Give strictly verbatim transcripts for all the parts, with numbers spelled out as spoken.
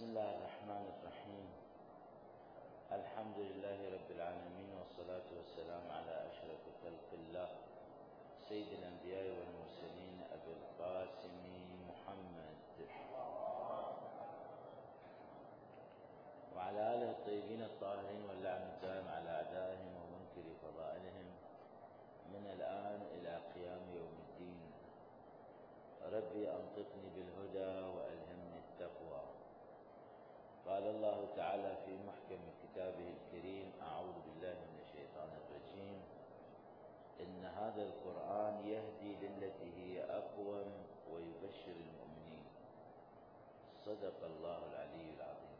الله الرحمن الرحيم. الحمد لله رب العالمين، والصلاة والسلام على أشرف خلق الله سيد الأنبياء والمرسلين أبي القاسم محمد وعلى آله الطيبين الطاهرين واللعن الدائم على أعدائهم ومنكر فضائلهم من الآن إلى قيام يوم الدين. ربي أنطقني بالهدى وألهمني التقوى. قال الله تعالى في محكم كتابه الكريم: أعوذ بالله من الشيطان الرجيم. إن هذا القرآن يهدي للتي هي أقوم ويبشر المؤمنين. صدق الله العلي العظيم.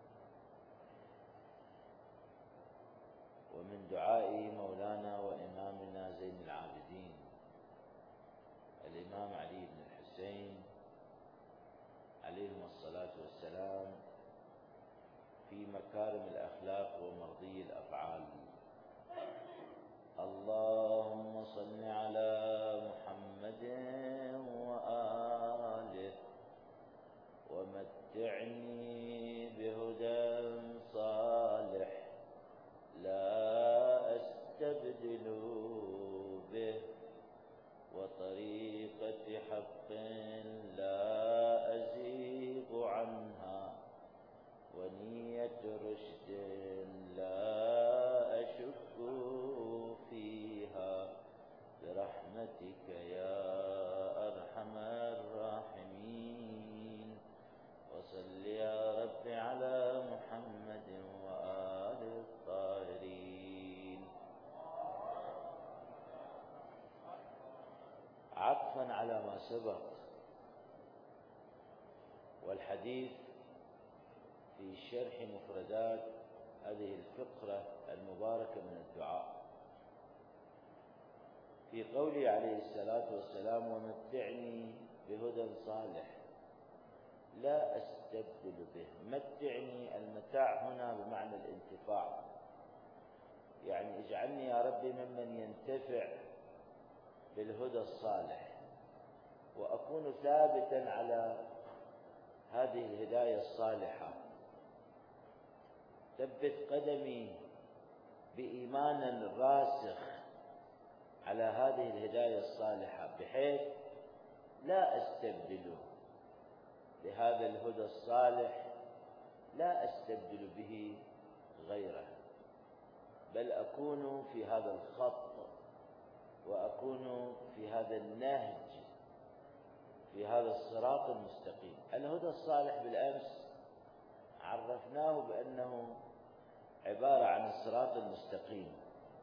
ومن دعاء مولانا وإمامنا زين العابدين الإمام علي بن الحسين عليهم الصلاة والسلام في مكارم الأخلاق ومرضي الأفعال: اللهم صل على محمد وآله ومتعني بهدى صالح لا أستبدل به، وطريقة حق لا أزيغ عنها، ونية رشد لا أشك فيها، برحمتك يا أرحم الراحمين. وصل يا رب على محمد وآل الطاهرين. عطفا على ما سبق، والحديث في شرح مفردات هذه الفقرة المباركة من الدعاء، في قوله عليه الصلاة والسلام: ومتعني بهدى صالح لا أستبدل به. متعني، المتاع هنا بمعنى الانتفاع، يعني اجعلني يا ربي ممن ينتفع بالهدى الصالح، وأكون ثابتا على هذه الهداية الصالحة. ثبت قدمي بإيمان راسخ على هذه الهداية الصالحة، بحيث لا أستبدل بهذا الهدى الصالح، لا أستبدل به غيره، بل أكون في هذا الخط، وأكون في هذا النهج، في هذا الصراط المستقيم. الهدى الصالح بالأمس عرفناه بأنه عبارة عن الصراط المستقيم،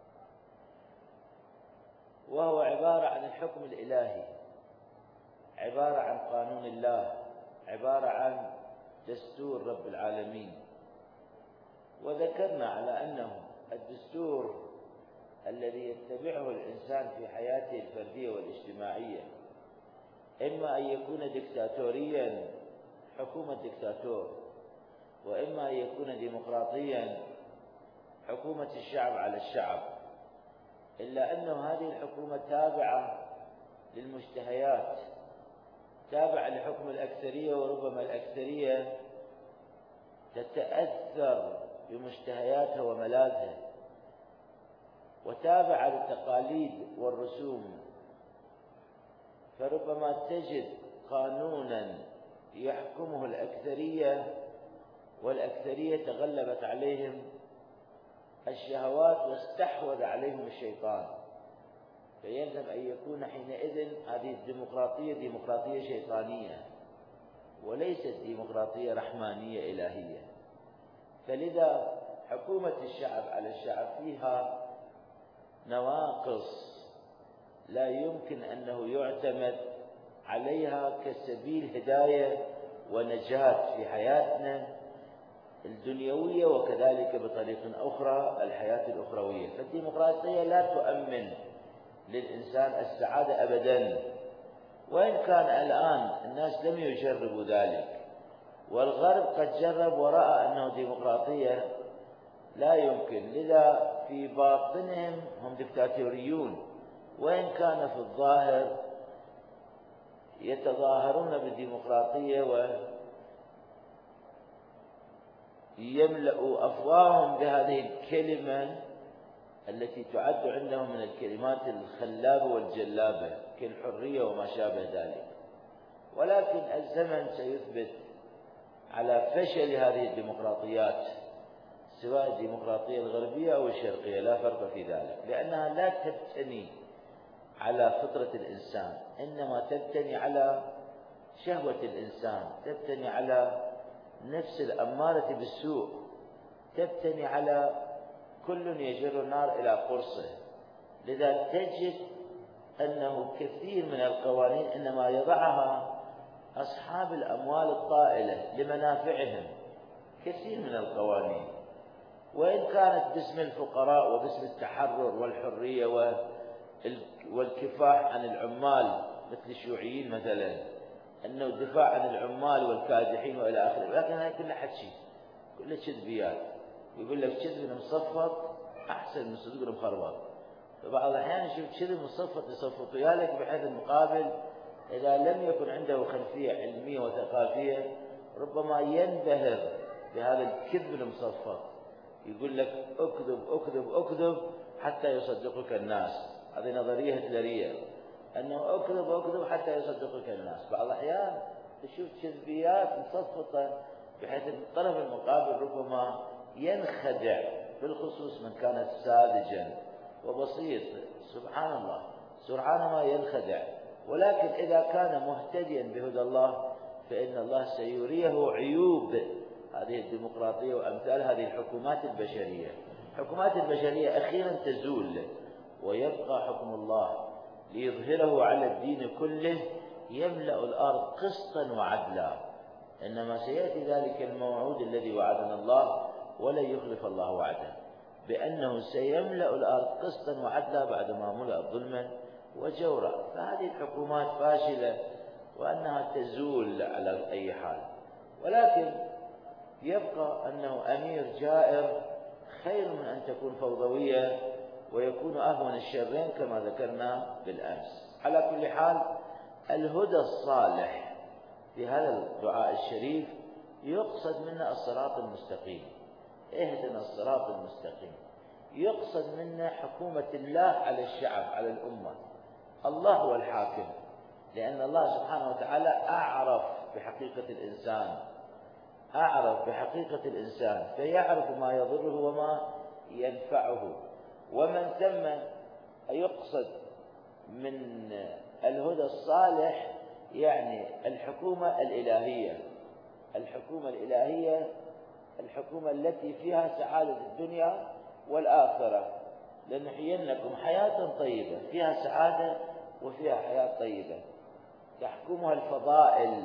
وهو عبارة عن الحكم الإلهي، عبارة عن قانون الله، عبارة عن دستور رب العالمين. وذكرنا على أنه الدستور الذي يتبعه الإنسان في حياته الفردية والاجتماعية إما أن يكون ديكتاتوريا، حكومة ديكتاتور، وإما أن يكون ديمقراطيا، حكومة الشعب على الشعب، إلا أن هذه الحكومة تابعة للمشتهيات، تابعة لحكم الأكثرية، وربما الأكثرية تتأثر بمشتهياتها وملاذها، وتابعة للتقاليد والرسوم. فربما تجد قانونا يحكمه الأكثرية، والأكثرية تغلبت عليهم الشهوات واستحوذ عليهم الشيطان، فيلزم أن يكون حينئذ هذه الديمقراطية ديمقراطية شيطانية، وليست ديمقراطية رحمانية إلهية. فلذا حكومة الشعب على الشعب فيها نواقص لا يمكن أنه يعتمد عليها كسبيل هداية ونجاة في حياتنا الدنيوية، وكذلك بطريق أخرى الحياة الأخروية. فالديمقراطية لا تؤمن للإنسان السعادة أبدا، وإن كان الآن الناس لم يجربوا ذلك، والغرب قد جرب ورأى أنه ديمقراطية لا يمكن. لذا في باطنهم هم ديكتاتوريون، وإن كان في الظاهر يتظاهرون بالديمقراطية يملأ أفواههم بهذه الكلمة التي تعد عندهم من الكلمات الخلابة والجلابة كالحرية وما شابه ذلك. ولكن الزمن سيثبت على فشل هذه الديمقراطيات، سواء الديمقراطية الغربية أو الشرقية، لا فرق في ذلك، لأنها لا تبتني على فطرة الإنسان، إنما تبتني على شهوة الإنسان، تبتني على نفس الأمارة بالسوء، تبتني على كل يجر النار إلى قرصه. لذا تجد أنه كثير من القوانين إنما يضعها أصحاب الأموال الطائلة لمنافعهم، كثير من القوانين، وإن كانت باسم الفقراء وباسم التحرر والحرية والكفاح عن العمال مثل الشيوعيين مثلا، أنه الدفاع عن العمال والكادحين وإلى آخره، لكن هذا كله حكي، كله كذبيات. يقول لك كذب مصفط أحسن من صدق مخربط. فبعض الأحيان يشوف كذب مصفط يصفط ويالك، بحيث المقابل إذا لم يكن عنده خلفية علمية وثقافية ربما ينبهر بهذا الكذب المصفط، يقول لك أكذب أكذب أكذب حتى يصدقك الناس. هذه نظرية هتلرية، أنه أكذب أكذب حتى يصدقك الناس. بعض الأحيان تشوف كذبيات مصفطة بحيث الطرف المقابل ربما ينخدع، بالخصوص من كان ساذجا وبسيط، سبحان الله سبحان ما ينخدع. ولكن إذا كان مهتديا بهدى الله فإن الله سيريه عيوب هذه الديمقراطية وأمثال هذه الحكومات البشرية. الحكومات البشرية أخيرا تزول ويبقى حكم الله ليظهره على الدين كله، يملأ الأرض قسطا وعدلا. إنما سيأتي ذلك الموعود الذي وعدنا الله ولن يخلف الله وعده، بأنه سيملأ الأرض قسطا وعدلا بعدما ملأت ظلما وجورا. فهذه الحكومات فاشلة وأنها تزول على أي حال. ولكن يبقى أنه أمير جائر خير من أن تكون فوضوية ويكون أهون الشرين كما ذكرنا بالأمس. على كل حال الهدى الصالح في هذا الدعاء الشريف يقصد منه الصراط المستقيم، اهدنا الصراط المستقيم. يقصد منه حكومة الله على الشعب على الأمة. الله هو الحاكم، لأن الله سبحانه وتعالى أعرف بحقيقة الإنسان، أعرف بحقيقة الإنسان فيعرف ما يضره وما ينفعه. ومن ثم يقصد من الهدى الصالح يعني الحكومة الإلهية، الحكومة الإلهية الحكومة التي فيها سعادة الدنيا والآخرة. لنحيينكم حياة طيبة، فيها سعادة وفيها حياة طيبة، يحكمها الفضائل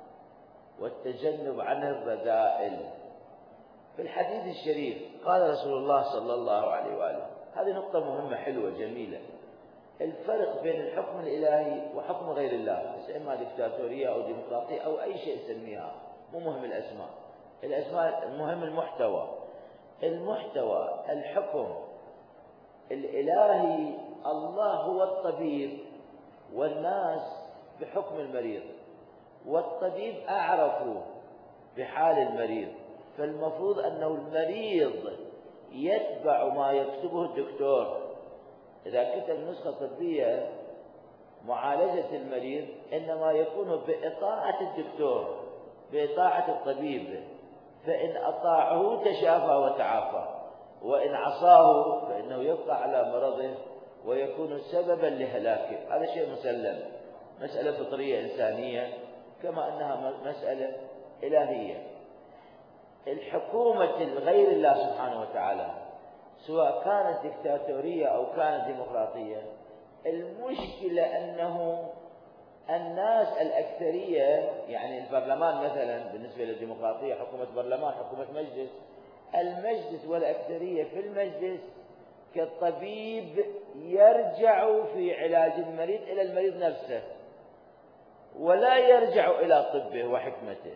والتجنب عن الرذائل. في الحديث الشريف قال رسول الله صلى الله عليه وآله، هذه نقطة مهمة حلوة جميلة، الفرق بين الحكم الإلهي وحكم غير الله، إما ديكتاتورية أو ديمقراطية أو أي شيء سميها، مو مهم الأسماء، الأسماء المهم المحتوى. المحتوى الحكم الإلهي، الله هو الطبيب والناس بحكم المريض، والطبيب أعرف بحال المريض، فالمفروض أنه المريض يتبع ما يكتبه الدكتور. إذا كتب نسخة طبية معالجة المريض إنما يكون بإطاعة الدكتور، بإطاعة الطبيب، فإن أطاعه تشافى وتعافى، وإن عصاه فإنه يبقى على مرضه ويكون سببا لهلاكه. هذا شيء مسلم، مسألة فطرية إنسانية كما أنها مسألة إلهية. الحكومة غير الله سبحانه وتعالى سواء كانت ديكتاتورية أو كانت ديمقراطية، المشكلة أنه الناس الأكثرية، يعني البرلمان مثلا بالنسبة للديمقراطية حكومة برلمان حكومة مجلس، المجلس والأكثرية في المجلس كالطبيب يرجع في علاج المريض إلى المريض نفسه ولا يرجع إلى طبه وحكمته.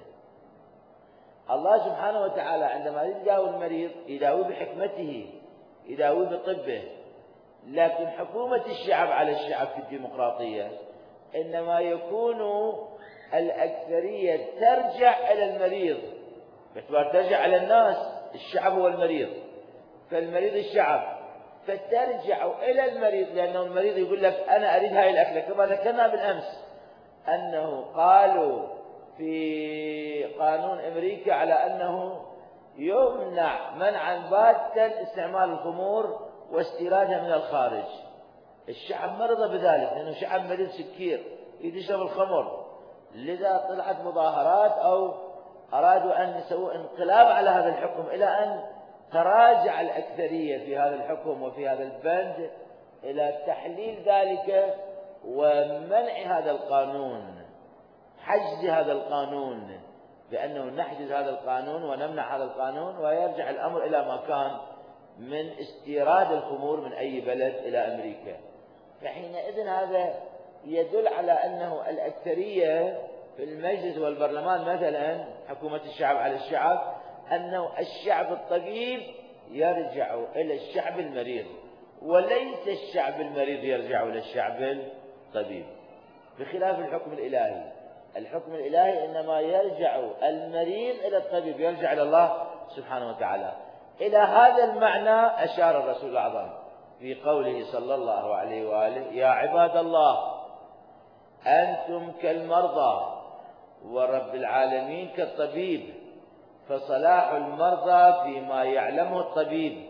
الله سبحانه وتعالى عندما يداوي المريض يداوي بحكمته، يداوي بطبه. لكن حكومة الشعب على الشعب في الديمقراطية إنما يكون الأكثرية ترجع إلى المريض باعتبار ترجع على الناس. الشعب هو المريض، فالمريض الشعب، فترجع إلى المريض، لأنه المريض يقول لك أنا أريد هاي الأكلة، كما ذكرنا بالأمس أنه قالوا في قانون أمريكا على أنه يمنع منعا باتا استعمال الخمور واستيرادها من الخارج. الشعب مرض بذلك، لأنه شعب مريض سكير يشرب الخمر، لذا طلعت مظاهرات أو أرادوا أن يسووا انقلاب على هذا الحكم، إلى أن تراجع الأكثرية في هذا الحكم وفي هذا البند إلى تحليل ذلك ومنع هذا القانون، حجز هذا القانون، بأنه نحجز هذا القانون ونمنع هذا القانون، ويرجع الأمر إلى ما كان من استيراد الخمور من أي بلد إلى أمريكا. فحينئذ هذا يدل على أنه الأكثرية في المجلس والبرلمان، مثلا حكومة الشعب على الشعب، أنه الشعب الطبيب يرجع إلى الشعب المريض، وليس الشعب المريض يرجع إلى الشعب الطبيب، بخلاف الحكم الإلهي. الحكم الإلهي إنما يرجع المريض إلى الطبيب، يرجع إلى الله سبحانه وتعالى. إلى هذا المعنى أشار الرسول الأعظم في قوله صلى الله عليه وآله: يا عباد الله أنتم كالمرضى ورب العالمين كالطبيب، فصلاح المرضى فيما يعلمه الطبيب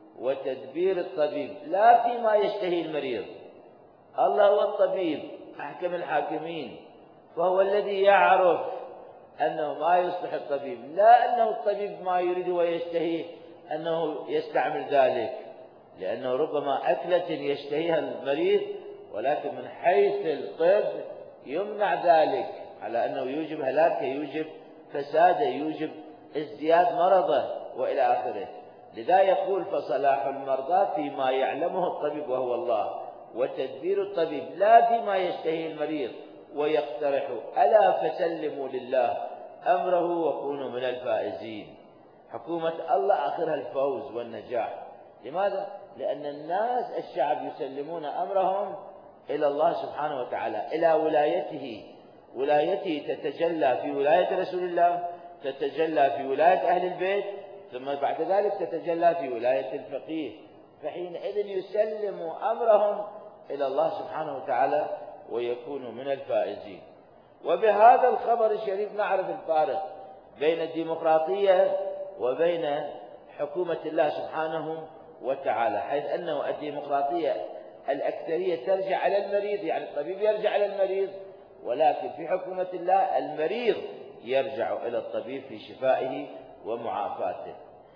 وتدبير الطبيب لا فيما يشتهي المريض. الله هو الطبيب أحكم الحاكمين، فهو الذي يعرف أنه ما يصلح الطبيب، لا أنه الطبيب ما يريد ويشتهي أنه يستعمل ذلك، لأنه ربما أكلة يشتهيها المريض ولكن من حيث الطب يمنع ذلك، على أنه يوجب هلاكه، يوجب فساده، يوجب ازدياد مرضه وإلى آخره. لذا يقول: فصلاح المرضى فيما يعلمه الطبيب وهو الله، وتدبير الطبيب لا فيما يشتهي المريض ويقترح، ألا فسلموا لله أمره وكونوا من الفائزين. حكومة الله آخرها الفوز والنجاح. لماذا؟ لأن الناس الشعب يسلمون أمرهم إلى الله سبحانه وتعالى، إلى ولايته. ولايته تتجلى في ولاية رسول الله، تتجلى في ولاية أهل البيت، ثم بعد ذلك تتجلى في ولاية الفقيه. فحينئذ يسلم أمرهم إلى الله سبحانه وتعالى ويكونوا من الفائزين. وبهذا الخبر الشريف نعرف الفارق بين الديمقراطية وبين حكومة الله سبحانه وتعالى، حيث أنه الديمقراطية الأكثرية ترجع على المريض، يعني الطبيب يرجع على المريض، ولكن في حكومة الله المريض يرجع إلى الطبيب في شفائه ومعافاته.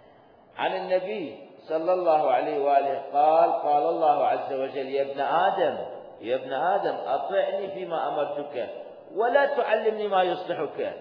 عن النبي صلى الله عليه وآله قال: قال الله عز وجل: يا ابن آدم يا ابن آدم أطعني فيما أمرتك ولا تعلمني ما يصلحك.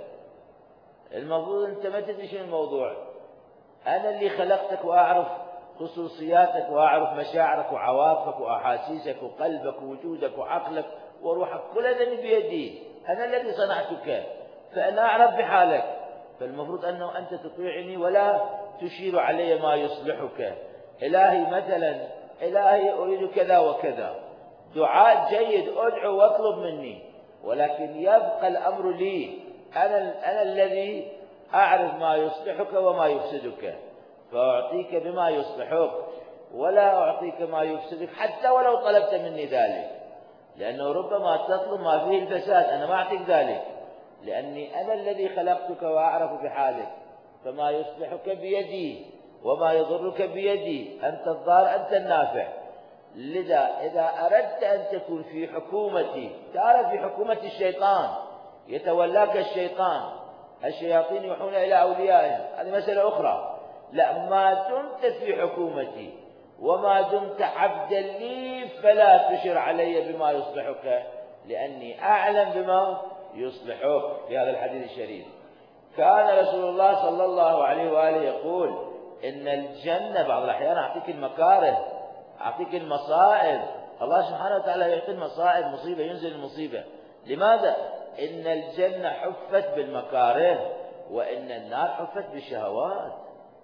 المفروض أنت ما تدري شنو الموضوع، أنا اللي خلقتك وأعرف خصوصياتك وأعرف مشاعرك وعواطفك وأحاسيسك وقلبك ووجودك وعقلك وروحك، كل هذا بيدي، أنا الذي صنعتك، فأنا أعرف بحالك، فالمفروض أنه أنت تطيعني ولا تشير علي ما يصلحك. إلهي مثلا، إلهي أريد كذا وكذا، دعاء جيد، أدعو واطلب مني، ولكن يبقى الأمر لي، أنا, أنا الذي أعرف ما يصلحك وما يفسدك، فأعطيك بما يصلحك ولا أعطيك ما يفسدك حتى ولو طلبت مني ذلك، لأنه ربما تطلب ما فيه الفساد، أنا ما أعطيك ذلك، لأني أنا الذي خلقتك وأعرف بحالك، فما يصلحك بيدي وما يضرك بيدي، أنت الضار أنت النافع. لذا إذا أردت أن تكون في حكومتي، تعرف في حكومة الشيطان يتولاك الشيطان، الشياطين يوحون إلى أوليائهم، هذه مسألة أخرى. لا، ما دمت في حكومتي وما دمت عبدا لي فلا تشر علي بما يصلحك، لأني أعلم بما يصلحك. في هذا الحديث الشريف كان رسول الله صلى الله عليه وآله يقول: إن الجنة، بعض الأحيان أعطيك المكاره، أعطيك المصائب، الله سبحانه وتعالى يعطي المصائب، مصيبة ينزل المصيبة. لماذا؟ إن الجنة حفت بالمكاره وإن النار حفت بالشهوات.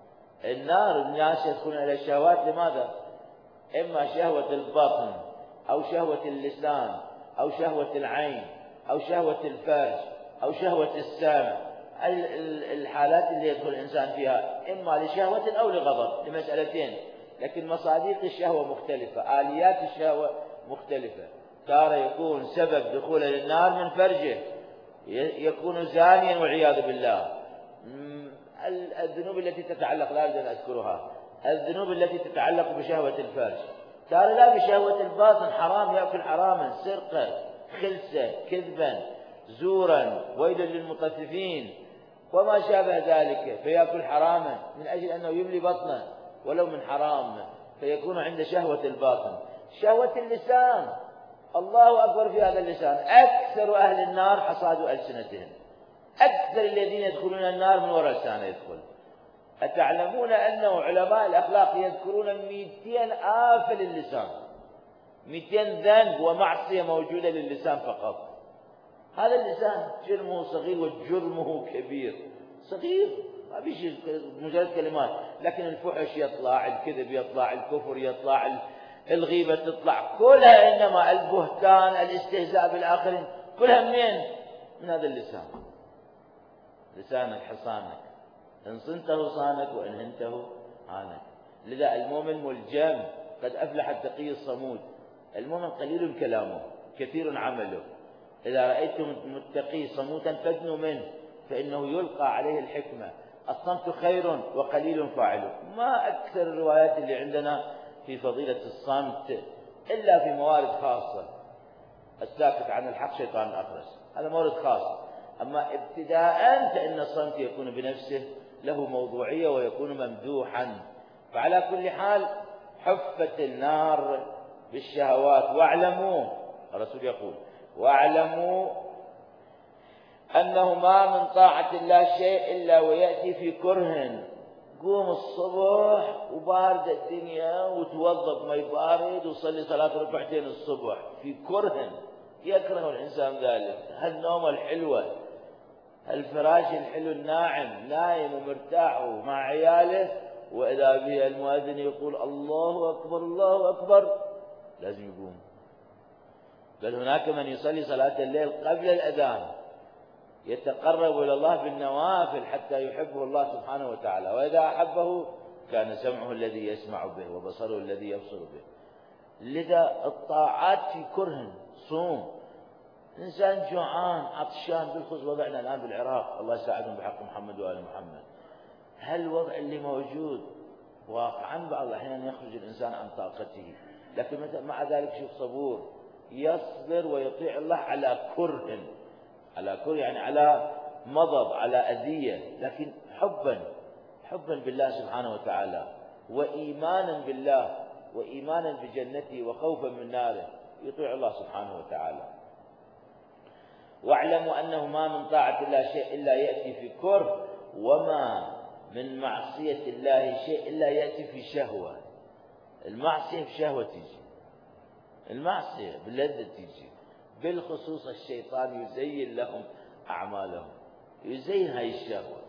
النار الناس يدخلون إلى الشهوات، لماذا؟ إما شهوة البطن أو شهوة اللسان أو شهوة العين أو شهوة الفرج أو شهوة السمع الحالات اللي يدخل الإنسان فيها إما لشهوة أو لغضب، لمسألتين، لكن مصادق الشهوة مختلفة، آليات الشهوة مختلفة. تارة يكون سبب دخوله للنار من فرجه، يكون زانيا والعياذ بالله. الذنوب التي تتعلق، لا أريد أن أذكرها، الذنوب التي تتعلق بشهوة الفرج. تارة لا بشهوة الباطن، حرام يأكل حراما، سرقة، خلسة، كذبا، زورا، ويل للمطففين وما شابه ذلك، فيأكل حراما من أجل أنه يملي بطنه ولو من حرام، فيكون عند شهوة الباطن. شهوة اللسان، الله أكبر في هذا اللسان، أكثر أهل النار حصاد ألسنتهم، أكثر الذين يدخلون النار من وراء لسانه يدخل. أتعلمون أنه علماء الأخلاق يذكرون مئتين آفة للسان، مئتين ذنب ومعصية موجودة للسان فقط. هذا اللسان جرمه صغير وجرمه كبير. صغير ما فيش مجرد كلمات، لكن الفحش يطلع، الكذب يطلع، الكفر يطلع، الغيبة تطلع، كلها إنما البهتان، الاستهزاء بالآخرين، كلها منين؟ من هذا اللسان. لسانك حصانك، إن صنته صانك وإن هنته عانك. لذا المؤمن ملجم، قد أفلح التقي الصمود. المؤمن قليل كلامه كثير عمله. إذا رأيتم متقي صموتا فادنوا منه، فإنه يلقى عليه الحكمة. الصمت خير وقليل فاعله. ما أكثر الروايات اللي عندنا في فضيلة الصمت إلا في موارد خاصة. الساكت عن الحق شيطان أخرس، هذا مورد خاص. أما ابتداء فإن الصمت يكون بنفسه له موضوعية ويكون ممدوحا. فعلى كل حال حفت النار بالشهوات. واعلموا، الرسول يقول: واعلموا أنه ما من طاعة الله شيء إلا ويأتي في كره. قوم الصبح وبارد الدنيا وتوضب مي بارد وصلي صلاة ركعتين الصبح في كره، يكره الإنسان ذلك. هالنومة الحلوة، هالفراش الحلو الناعم، نايم ومرتاح ومع عياله، وإذا به المؤذن يقول الله أكبر الله أكبر، لازم يقوم. بل هناك من يصلي صلاة الليل قبل الأذان، يتقرب إلى الله بالنوافل حتى يحبه الله سبحانه وتعالى. وإذا أحبه كان سمعه الذي يسمع به وبصره الذي يبصر به. لذا الطاعات في كره. صوم، إنسان جوعان عطشان، بالخصوص وضعنا الآن بالعراق، الله يساعدهم بحق محمد وآل محمد. هالوضع اللي موجود واقعا بعض الأحيان يخرج الإنسان عن طاقته، لكن مع ذلك شوف صبور، يصبر ويطيع الله على كره، على كره يعني على مضض، على أذية، لكن حبا حبا بالله سبحانه وتعالى، وإيمانا بالله، وإيمانا بجنته، وخوفا من ناره، يطيع الله سبحانه وتعالى. واعلموا أنه ما من طاعة الله شيء إلا يأتي في كره، وما من معصية الله شيء إلا يأتي في شهوة. المعصية في شهوة تيجي، المعصية باللذة تيجي. بالخصوص الشيطان يزين لهم أعمالهم، يزين هاي الشهوة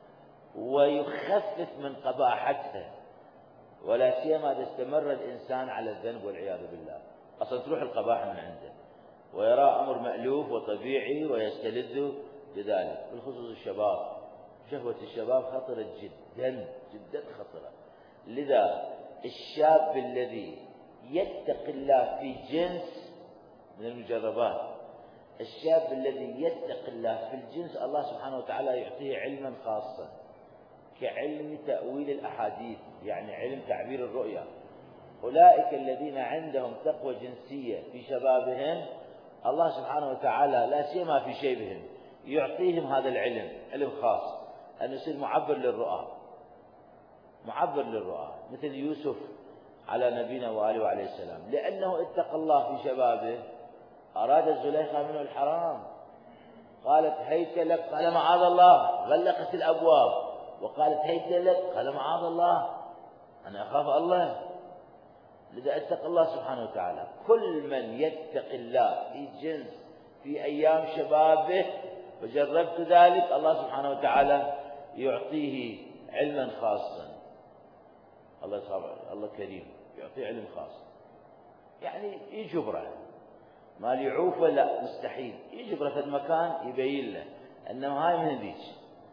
ويخفف من قباحتها، ولا سيما إذا استمر الإنسان على الذنب والعياذ بالله. أصلا تروح القباحة من عنده ويرى أمر مألوف وطبيعي ويستلذ بذلك. بالخصوص الشباب، شهوة الشباب خطرة جدا جدا خطرة. لذا الشاب الذي يتقي الله في جنس من المجربات، الشاب الذي يتقي الله في الجنس، الله سبحانه وتعالى يعطيه علما خاصا كعلم تأويل الأحاديث، يعني علم تعبير الرؤيا. أولئك الذين عندهم تقوى جنسية في شبابهم، الله سبحانه وتعالى لا سيما في شيبهم يعطيهم هذا العلم، علم خاص، أن يصير معبر للرؤى، معبر للرؤى، مثل يوسف على نبينا وآله وعليه السلام، لأنه اتقى الله في شبابه. أراد زليخة منه الحرام، قالت هيت لك، قال معاذ الله، غلقت الأبواب وقالت هيت لك، قال معاذ الله، أنا أخاف الله. لذا اتقى الله سبحانه وتعالى. كل من يتقي الله في جنس في أيام شبابه، وجربت ذلك، الله سبحانه وتعالى يعطيه علما خاصا. الله الله كريم، يعطيه علم خاص، يعني يجبره. ما يعوفه لا، مستحيل يجبره في المكان، يبين له انه هاي من ذيك،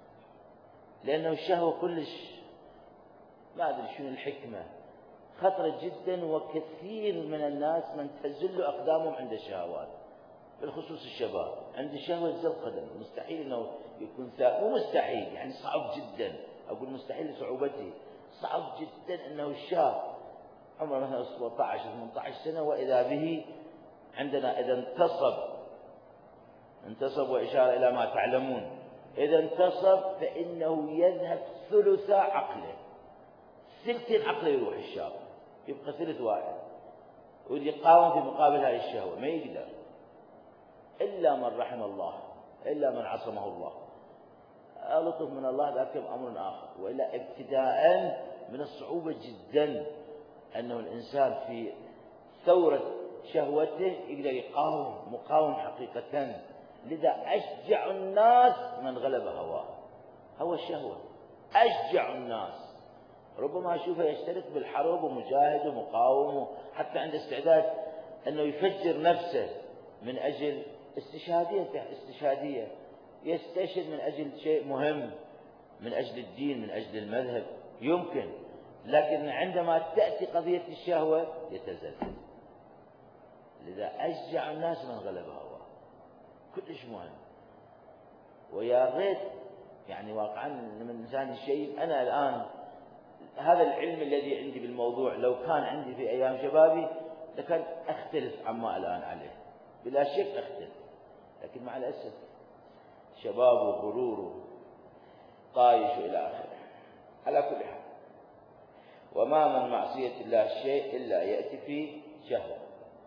لأنه الشهوة كلش ما أدري شنو الحكمة، خطرة جدا، وكثير من الناس من تزل أقدامهم عند الشهوات، بالخصوص الشباب عند شهوة زل قدم، مستحيل أنه يكون ثابت، مو مستحيل يعني صعب جدا، أقول مستحيل لصعوبته، صعب جدا أنه الشاب عمره مثلا سبعة عشر ثمانية عشر سنة وإذا به عندنا إذا انتصب انتصب وإشارة إلى ما تعلمون، إذا انتصب فإنه يذهب ثلث عقله، ثلثين عقله يروح الشاب، يبقى ثلث واحد، ويجي يقاوم في مقابل هذه الشهوة ما يقدر، إلا من رحم الله، إلا من عصمه الله، لطف من الله ذاك أمر آخر، وإلا ابتداء من الصعوبة جدا أنه الإنسان في ثورة شهوته يقدر يقاوم مقاوم حقيقة. لذا أشجع الناس من غلب هواه، هو الشهوة أشجع الناس، ربما أشوفه يشترك بالحرب ومجاهد ومقاوم، حتى عنده استعداد أنه يفجر نفسه من أجل استشهادية استشهادية يستشهد من أجل شيء مهم، من أجل الدين، من أجل المذهب، يمكن، لكن عندما تأتي قضية الشهوة يتزلزل. لذا أشجع الناس من غلب هواه، كلش مهم. ويا ريت يعني واقعا من الإنسان الشيء، أنا الآن هذا العلم الذي عندي بالموضوع لو كان عندي في أيام شبابي لكان أختلف عما الآن عليه، بلا شك أختلف، لكن مع الأسف شباب وغرور طايش إلى آخره. على كل حال، وما من معصية الله شيء إلا يأتي في شهوة.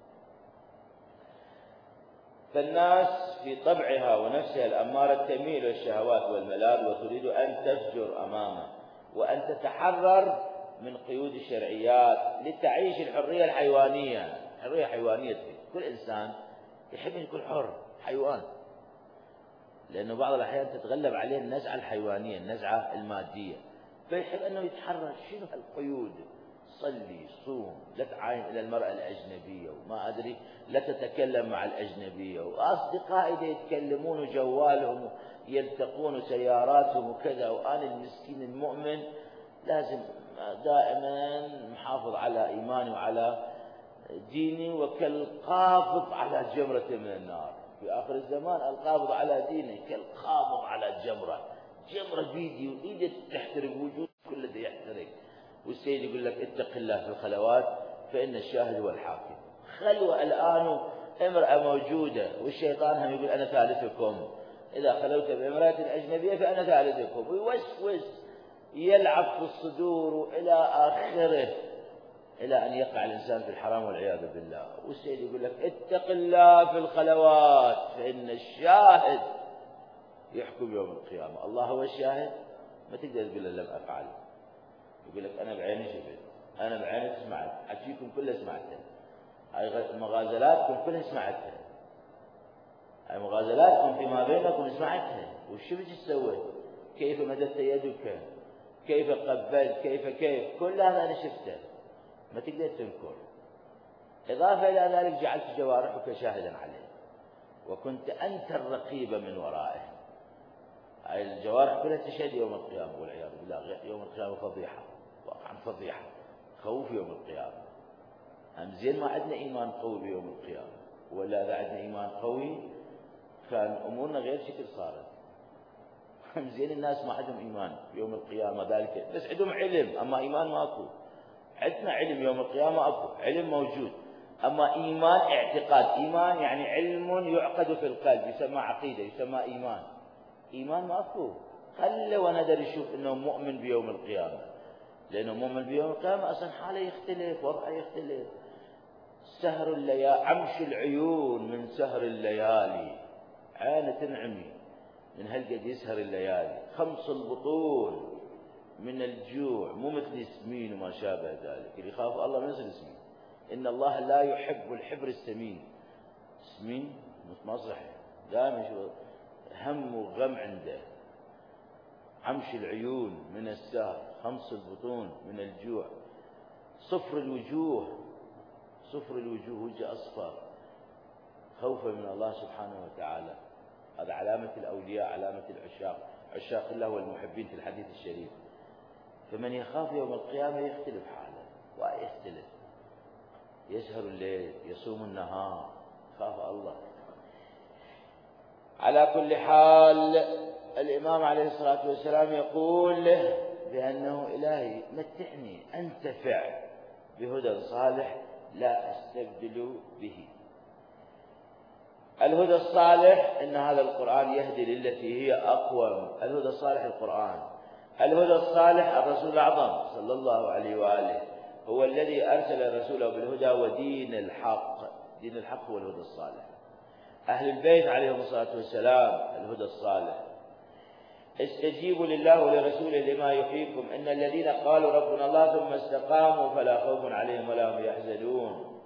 فالناس في طبعها ونفسها الأمارة تميل للشهوات والملاذ وتريد أن تفجر أمامه وأن تتحرر من قيود الشرعيات لتعيش الحرية الحيوانية. الحرية حيوانية، كل إنسان يحب أن يكون حر، حيوان، لأنه بعض الأحيان تتغلب عليه النزعة الحيوانية، النزعة المادية، فيحب أنه يتحرر. شنو هالقيود؟ صلي، صوم، لا تعاين إلى المرأة الأجنبية، وما أدري، لا تتكلم مع الأجنبية، وأصدقائي إذا يتكلمون وجوالهم يلتقون سياراتهم وكذا، وأنا المسكين المؤمن لازم دائما محافظ على إيماني وعلى ديني، وكالقابض على جمرة من النار في آخر الزمان، القابض على دينه كالقابض على جمرة، جمرة بيدي وإيدي تحترق، وجود كله ده يحترق. والسيد يقول لك اتق الله في الخلوات فإن الشاهد هو الحاكم. خلوة الآن امرأة موجودة والشيطان هم يقول أنا ثالثكم، إذا خلوت بامرأة أجنبية فأنا ثالثكم، ويوسوس يلعب في الصدور إلى آخره، إلى أن يقع الإنسان في الحرام والعياذ بالله. والسيد يقول لك اتق الله في الخلوات فإن الشاهد يحكم يوم القيامة. الله هو الشاهد، ما تقدر تقول لم أفعل، يقول لك أنا بعيني شفت، أنا بعيني سمعت، حكيكم كله سمعته، هاي مغازلاتكم كلها سمعتها، هاي مغازلاتكم فيما بينكم سمعتها، وش بتجي تسوي؟ كيف مددت يدك، كيف قبلت، كيف كيف، كل هذا أنا شفته، ما تقدر تنكر. إضافة إلى ذلك جعلت جوارحك شاهدا عليه وكنت أنت الرقيب من ورائه. هاي الجوارح كلها تشهد يوم القيامة والعياذ بالله. يوم القيامة فضيحة، واقعا فضيحة، خوف يوم القيامة. هم زين ما عندنا إيمان قوي بيوم القيامة، ولا إذا عندنا إيمان قوي كان أمورنا غير شكل صارت. هم زين الناس ما عندهم إيمان بيوم القيامة ذلك، بس عندهم علم، أما إيمان ماكو. عندنا علم يوم القيامة أكو، علم موجود، أما إيمان اعتقاد. إيمان يعني علم يعقد في القلب، يسمى عقيدة، يسمى إيمان. إيمان ماكو. خلى وندر يشوف إنه مؤمن بيوم القيامة، لأنه مؤمن بيوم القيامة أصلا حاله يختلف، وضعه يختلف. سهر الليالي، عمش العيون من سهر الليالي، عينه تنعمي من هالقد يسهر الليالي. خمس البطون من الجوع، مو مثل ياسمين وما شابه ذلك، اللي يخاف الله ما يصير ياسمين. إن الله لا يحب الحبر السمين. سمين ما صح، دائما هم وغم عنده. عمش العيون من السهر، خمس البطون من الجوع، صفر الوجوه، صفر الوجوه، وجه أصفر، خوفا من الله سبحانه وتعالى. هذا علامة الأولياء، علامة العشاق. عشاق الله والمحبين في الحديث الشريف. فمن يخاف يوم القيامة يختلف حاله ويختلف، يسهر الليل يصوم النهار، خاف الله. على كل حال الإمام عليه الصلاة والسلام يقول بأنه إلهي متعني أنتفع بهدى صالح لا أستبدل به. الهدى الصالح إن هذا القرآن يهدي للتي هي أقوم. الهدى الصالح القرآن. الهدى الصالح الرسول الأعظم صلى الله عليه وآله هو الذي أرسل رسوله بالهدى ودين الحق. دين الحق هو الهدى الصالح. أهل البيت عليهم الصلاة والسلام الهدى الصالح. استجيبوا لله ولرسوله لما يحييكم إن الذين قالوا ربنا الله ثم استقاموا فلا خوف عليهم ولا هم يحزنون.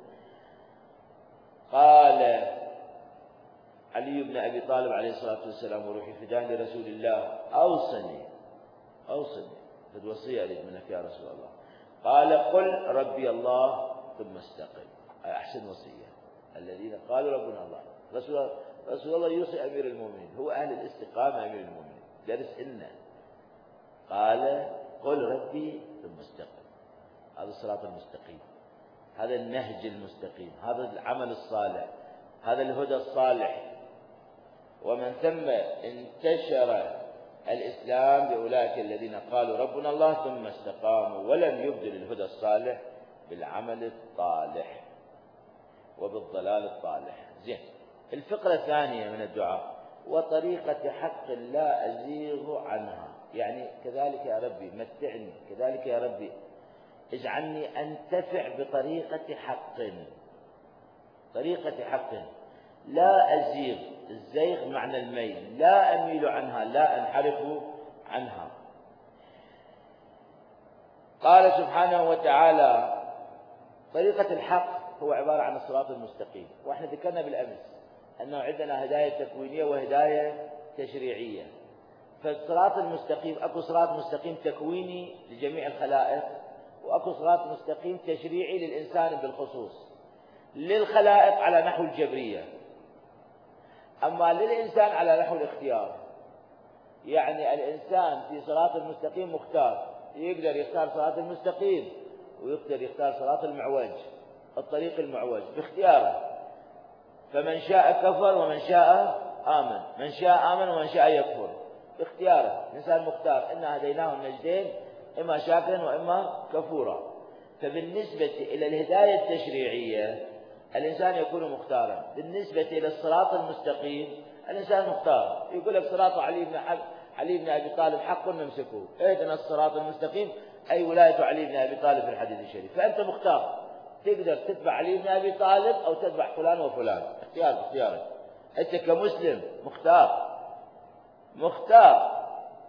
قال علي بن أبي طالب عليه الصلاة والسلام وروحي فداه لرسول الله أوصني أوصني قد وصية أريد منك يا رسول الله. قال قل ربي الله ثم استقم. أحسن وصية. الذين قالوا ربنا الله. رسول, رسول الله يوصي أمير المؤمنين، هو أهل الاستقامة أمير المؤمنين درس إنا قال قل ربي ثم استقم. هذا الصراط المستقيم، هذا النهج المستقيم، هذا العمل الصالح، هذا الهدى الصالح. ومن ثم انتشر الإسلام بأولئك الذين قالوا ربنا الله ثم استقاموا ولم يبدل الهدى الصالح بالعمل الطالح وبالضلال الطالح. زين. الفقرة الثانية من الدعاء وطريقة حق لا أزيغ عنها، يعني كذلك يا ربي متعني، كذلك يا ربي اجعلني أنتفع بطريقة حق. طريقة حق لا أزيغ. الزيغ معنى الميل، لا أميل عنها، لا أنحرف عنها. قال سبحانه وتعالى طريقة الحق هو عبارة عن الصراط المستقيم. وإحنا ذكرنا بالأمس أنه عندنا هداية تكوينية وهداية تشريعية. فالصراط المستقيم أكو صراط مستقيم تكويني لجميع الخلائق، وأكو صراط مستقيم تشريعي للإنسان بالخصوص. للخلائق على نحو الجبرية، أما للإنسان على نحو الاختيار. يعني الإنسان في صراط المستقيم مختار، يقدر يختار صراط المستقيم ويقدر يختار صراط المعوج، الطريق المعوج باختياره. فمن شاء كفر ومن شاء آمن، من شاء آمن ومن شاء يكفر باختياره. الإنسان مختار. إنا هديناه النجدين إما شاكرا وإما كفورا. فبالنسبة إلى الهداية التشريعية الإنسان يكون مختارا. بالنسبة إلى الصراط المستقيم الإنسان مختار. يقول لك صراط علي بن علي بن أبي طالب حق نمسكه، اهدنا الصراط المستقيم أي ولاية علي بن أبي طالب في الحديث الشريف. فأنت مختار، تقدر تتبع علي بن أبي طالب أو تتبع فلان وفلان، اختيار باختيارك. أنت كمسلم مختار مختار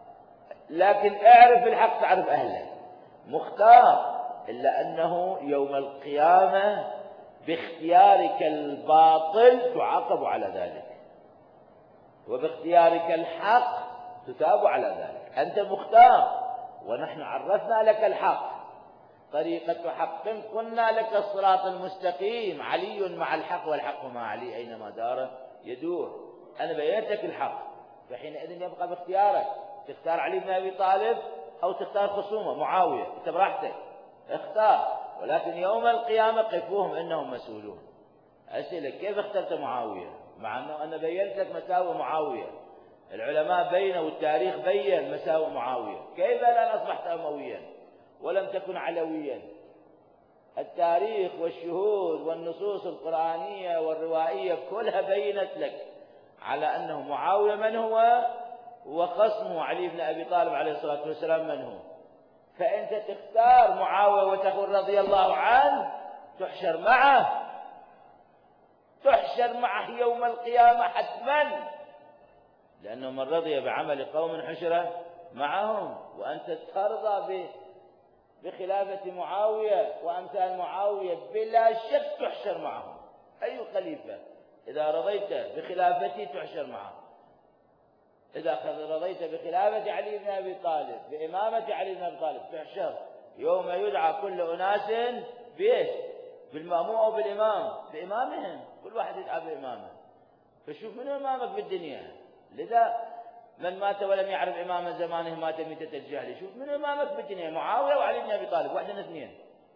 لكن اعرف الحق تعرف أهله. مختار إلا أنه يوم القيامة باختيارك الباطل تعاقب على ذلك، وباختيارك الحق تثاب على ذلك. أنت مختار ونحن عرفنا لك الحق. طريقة حق قلنا لك الصراط المستقيم، علي مع الحق والحق مع علي أينما دار يدور. أنا بينت لك الحق، فحينئذ يبقى باختيارك تختار علي بن أبي طالب أو تختار خصومه معاوية، أنت براحتك اختار. ولكن يوم القيامة قفوهم إنهم مسؤولون. أسئلة كيف اخترت معاوية مع أنه أنا بينت لك مساوئ معاوية؟ العلماء بينوا والتاريخ بين مساوئ معاوية. كيف الآن أصبحت أمويا ولم تكن علويا؟ التاريخ والشهود والنصوص القرآنية والروائية كلها بينت لك على أنه معاوية من هو، وخصمه علي بن أبي طالب عليه الصلاة والسلام من هو. فأنت تختار معاوية وتقول رضي الله عنه، تحشر معه تحشر معه يوم القيامة حتما، لأنه من رضي بعمل قوم حشر معهم. وأنت ترضى بخلافة معاوية وأمثال معاوية بلا شك تحشر معهم. أي خليفة إذا رضيت بخلافتي تحشر معه. إذا رضيت بخلافة علي بن أبي طالب بإمامة علي بن أبي طالب تحشر يوم يدعى كل أناس بإيش؟ بالمأموم أو بالإمام؟ بإمامهم. كل واحد يدعى بإمامه. فشوف من إمامك بالدنيا. لذا من مات ولم يعرف إمام زمانه مات ميتة الجهل. شوف من إمامك بالدنيا، معاوية وعلي بن أبي طالب، واحدة من اثنين.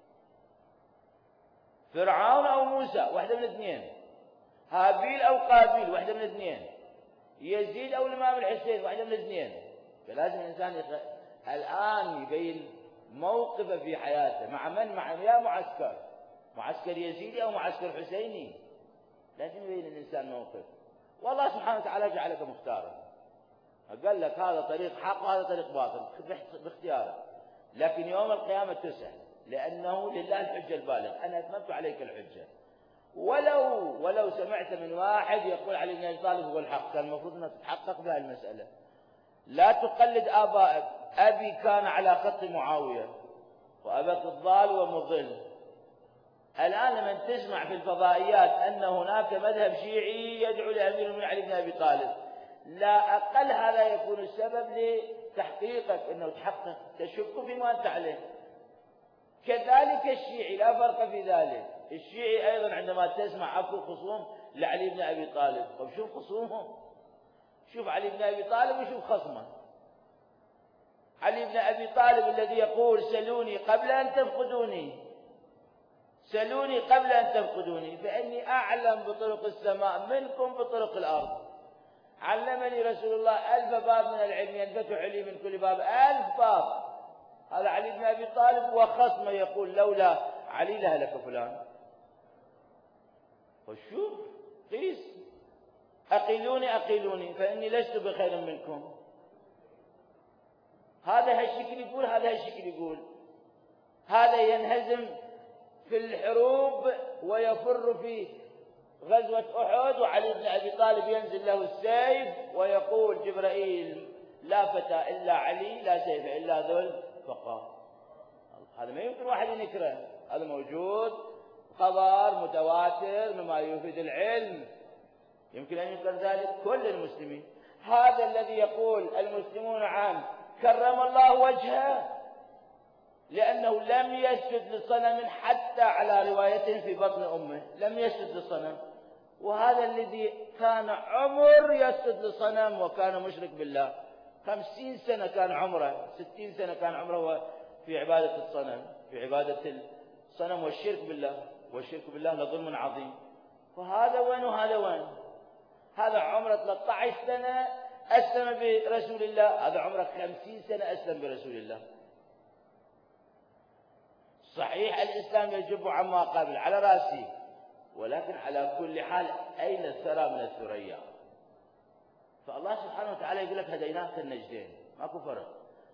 فرعون أو موسى، واحدة من اثنين. هابيل أو قابيل، واحدة من اثنين. يزيد أو الإمام الحسين، واحدة من اثنين. فلازم الإنسان يخ... الآن يبين موقفه في حياته مع من؟ مع يا معسكر معسكر يزيدي أو معسكر حسيني. لازم يبين الإنسان موقف. والله سبحانه وتعالى جعلك مختارا، قال لك هذا طريق حق وهذا طريق باطل باختيارك، لكن يوم القيامة تسأل، لأنه لله الحجة البالغ. أنا أتممت عليك الحجة. ولو ولو سمعت من واحد يقول علي بن أبي طالب هو الحق، كان المفروض أن تتحقق بها المسألة. لا تقلد آبائك. أبي كان على خط معاوية وأباك الضال ومضل. الآن لما تسمع في الفضائيات أن هناك مذهب شيعي يدعو لأمير المؤمنين علي بن أبي طالب، لا أقل هذا يكون السبب لتحقيقك، أنه تحقق تشك فيما أنت عليه. كذلك الشيعي لا فرق في ذلك. الشيعي أيضا عندما تسمع أكو خصوم لعلي بن أبي طالب، طب شوف خصومهم، شوف علي بن أبي طالب وشوف خصمه. علي بن أبي طالب الذي يقول سلوني قبل أن تفقدوني، سلوني قبل أن تفقدوني فإني أعلم بطرق السماء منكم بطرق الأرض. علمني رسول الله ألف باب من العلم ينفتح لي من كل باب ألف باب. هذا علي بن أبي طالب وخصمه يقول لولا علي لهلك فلان. وشوف قيس أقيلوني أقيلوني فإني لست بخير منكم. هذا هالشكل يقول، هذا هالشكل يقول. هذا ينهزم في الحروب ويفر في غزوة أحد، وعلي بن أبي طالب ينزل له السيف ويقول جبرائيل لا فتى إلا علي لا سيف إلا ذو الفقار. هذا ما يمكن واحد ينكره، هذا موجود، خبر متواتر مما يفيد العلم، يمكن أن ينكر ذلك كل المسلمين. هذا الذي يقول المسلمون عنه كرم الله وجهه لأنه لم يسجد لصنم حتى على روايته في بطن أمه، لم يسجد لصنم. وهذا الذي كان عمر يسجد لصنم وكان مشرك بالله، خمسين سنة كان عمره، ستين سنة كان عمره في عبادة الصنم، في عبادة الصنم والشرك بالله، والشرك بالله لظلم عظيم. وهذا وين وهذا وين؟ هذا عمره ثلاثة عشر سنة أسلم برسول الله، هذا عمره خمسين سنة أسلم برسول الله. صحيح الإسلام يجب عما قبل على رأسي، ولكن على كل حال أين الثرى من الثريا؟ فالله سبحانه وتعالى يقول لك هديناك النجدين، ماكو فرق،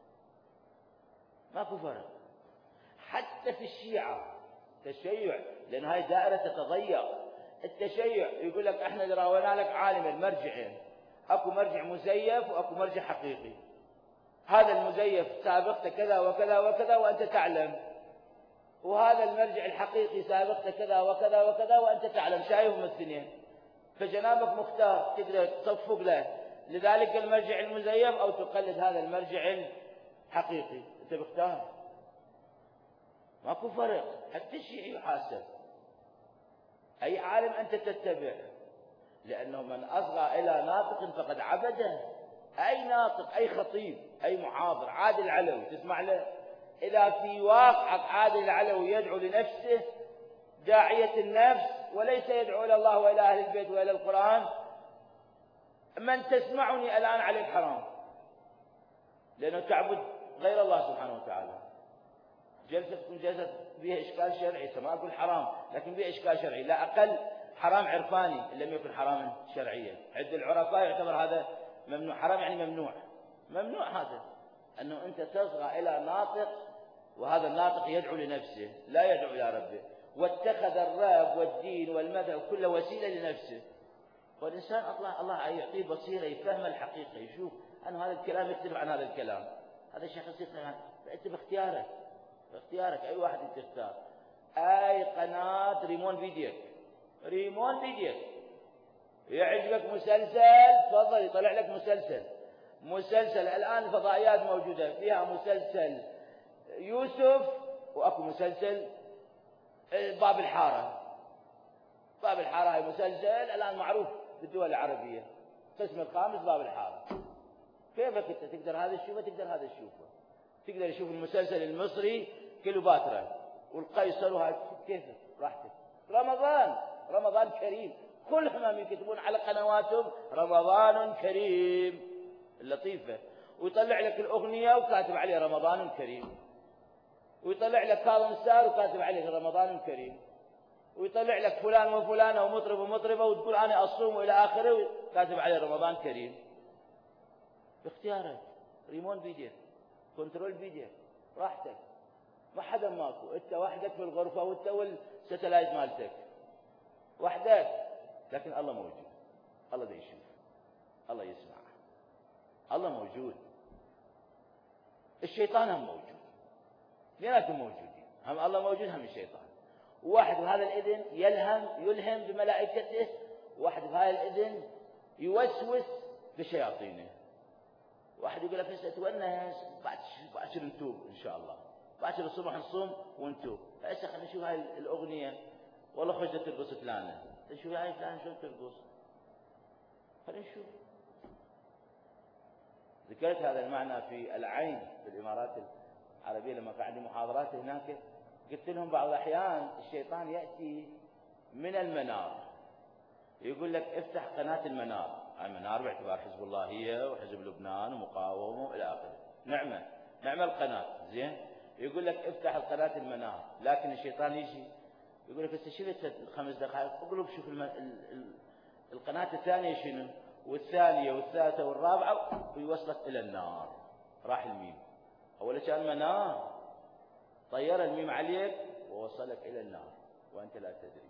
ماكو فرق. حتى في الشيعة تشيع، لأن هاي دائرة تتضيق. التشيع يقول لك احنا راوينا لك عالم المرجعين، اكو مرجع مزيف واكو مرجع حقيقي. هذا المزيف سابقته كذا وكذا وكذا وانت تعلم، وهذا المرجع الحقيقي سابقته كذا وكذا وكذا وانت تعلم، شايفهم الاثنين، فجنابك مختار تقدر تصفق له لذلك المرجع المزيف او تقلد هذا المرجع الحقيقي، انت بختار، ماكو فرق. حتى الشيعي يحاسب، اي عالم انت تتبع، لانه من اصغى الى ناطق فقد عبده. اي ناطق، اي خطيب، اي محاضر، عادل العلوي تسمع له، اذا في واقعك عادل العلوي يدعو لنفسه داعية النفس وليس يدعو الى الله والى اهل البيت والى القرآن، من تسمعني الان عليك حرام، لانه تعبد غير الله سبحانه وتعالى. جلسة تكون جلسة فيها إشكال شرعي، ما أقول حرام لكن فيها إشكال شرعي، لا أقل حرام عرفاني إن لم يكن حراما شرعيا. عند العرفاء يعتبر هذا ممنوع، حرام يعني ممنوع، ممنوع هذا، أنه أنت تصغى إلى ناطق وهذا الناطق يدعو لنفسه لا يدعو إلى ربه، واتخذ الرب والدين والمذهب كله وسيلة لنفسه. والإنسان الله الله يعطيه بصيرة يفهم الحقيقة، يشوف أن هذا الكلام يختلف عن هذا الكلام، هذا الشخص يختلف عن، فأنت باختيارك، باختيارك أي واحد تختار. أي قناة ريمون فيديوك، ريمون فيديوك يعجبك مسلسل تفضل يطلع لك مسلسل، مسلسل الآن الفضائيات موجودة فيها مسلسل يوسف وأكو مسلسل باب الحارة. باب الحارة هي مسلسل الآن معروف في الدول العربية، القسم الخامس باب الحارة، كيفك أنت تقدر هذا تشوفه تقدر هذا تشوفه، تقدر تشوف المسلسل المصري كليوباترا والقيصر وهذا كيفك راحتك. رمضان رمضان كريم، كلهم يكتبون على قنواتهم رمضان كريم اللطيفة، ويطلع لك الأغنية وكاتب عليها رمضان كريم، ويطلع لك كاظم الساهر وكاتب عليه رمضان كريم، ويطلع لك فلان وفلانة ومطرب ومطربة وتقول أنا أصوم إلى آخره وكاتب عليه رمضان كريم. باختيارك، ريمون بيديك، كنترول بيديك، راحتك، ما حدا ماكو، أنت وحدك في الغرفة وأنت والستلايت مالتك وحدك، لكن الله موجود، الله دا يشوف، الله يسمع، الله موجود. الشيطان هم موجود، اثنيناتهم موجودين، هم الله موجود هم الشيطان. واحد بهذا الإذن يلهم يلهم بملائكته، واحد بهذا الإذن يوسوس بشياطينه. واحد يقول لك هسه تونس بعد باكر نتوب ان شاء الله، باكر الصبح نصوم ونتوب، هسه خلينا نشوف هاي الاغنيه، والله خوش ترقص فلانه، نشوف هاي فلانه شلون ترقص، خلينا نشوف. ذكرت هذا المعنى في العين في الامارات العربيه لما كان عندي محاضرات هناك، قلت لهم بعض الاحيان الشيطان ياتي من المنار، يقول لك افتح قناه المنار، المنار باعتبار حزب الله هي وحزب لبنان ومقاومه الى اخره، نعمه نعمه القناه زين، يقول لك افتح القناه المنار، لكن الشيطان يجي يقول لك هسه شفت خمس دقائق اقلب شوف الم... ال... ال... القناه الثانيه شنو، والثانيه والثالثه والرابعه، ويوصلك الى النار. راح الميم، اول كان منار، طير الميم عليك ووصلك الى النار وانت لا تدري.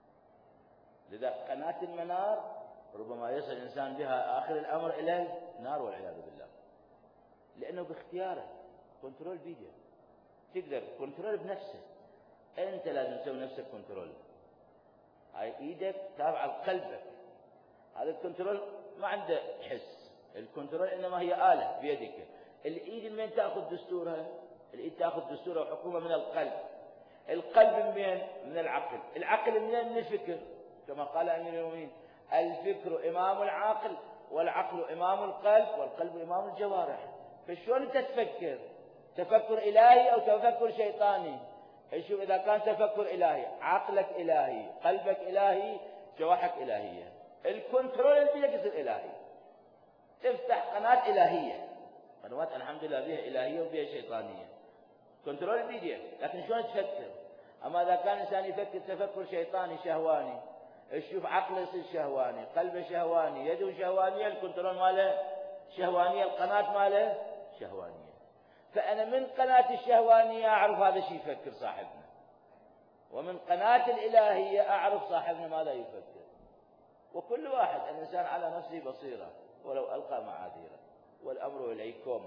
لذا قناه المنار ربما يصل الإنسان بها آخر الأمر إلى النار والعياذ بالله، لأنه باختيارك، كنترول بيدك، تقدر كنترول بنفسك، أنت لازم تسوي نفسك كنترول. هاي إيدك تابعة لقلبك، هذا الكنترول ما عنده حس، الكنترول إنما هي آلة بيدك. الإيد من تأخذ دستورها؟ الإيد تأخذ دستورها وحكومة من القلب، القلب من وين؟ من العقل، العقل من من الفكر، كما قال أمير المؤمنين الفكر إمام العقل والعقل إمام القلب والقلب إمام الجوارح. فشلون أنت تفكر؟ تفكر إلهي أو تفكر شيطاني؟ شوف، إذا كان تفكر إلهي عقلك إلهي، قلبك إلهي، جوارحك إلهية، الكنترول اللي بيدك يصير إلهي. تفتح قناة إلهية، قنوات الحمد لله بها إلهية وبها شيطانية، كنترول بيدك، لكن شلون تفكر؟ أما إذا كان إنسان يفكر تفكر شيطاني شهواني، شوف عقله يصير شهواني، قلبه شهواني، يده شهوانية، الكنترول ماله شهوانية، القناة ماله شهوانية. فأنا من قناة الشهوانية أعرف هذا الشيء يفكر صاحبنا، ومن قناة الإلهية أعرف صاحبنا ماذا يفكر. وكل واحد الإنسان على نفسه بصيرة ولو ألقى معاذيره، والأمر إليكم.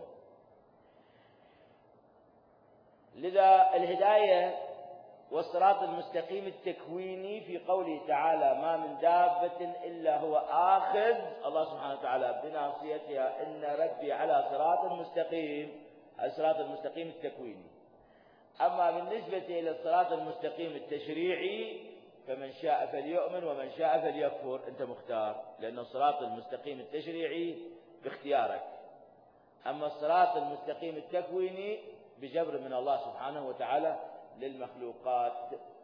لذا الهداية والصراط المستقيم التكويني في قوله تعالى ما من دابة إلا هو آخذ، الله سبحانه وتعالى بناصيتها إن ربي على صراط مستقيم، الصراط المستقيم التكويني. أما بالنسبة إلى الصراط المستقيم التشريعي فمن شاء فليؤمن ومن شاء فليكفر، أنت مختار، لأن الصراط المستقيم التشريعي باختيارك، أما الصراط المستقيم التكويني بجبر من الله سبحانه وتعالى للمخلوقات.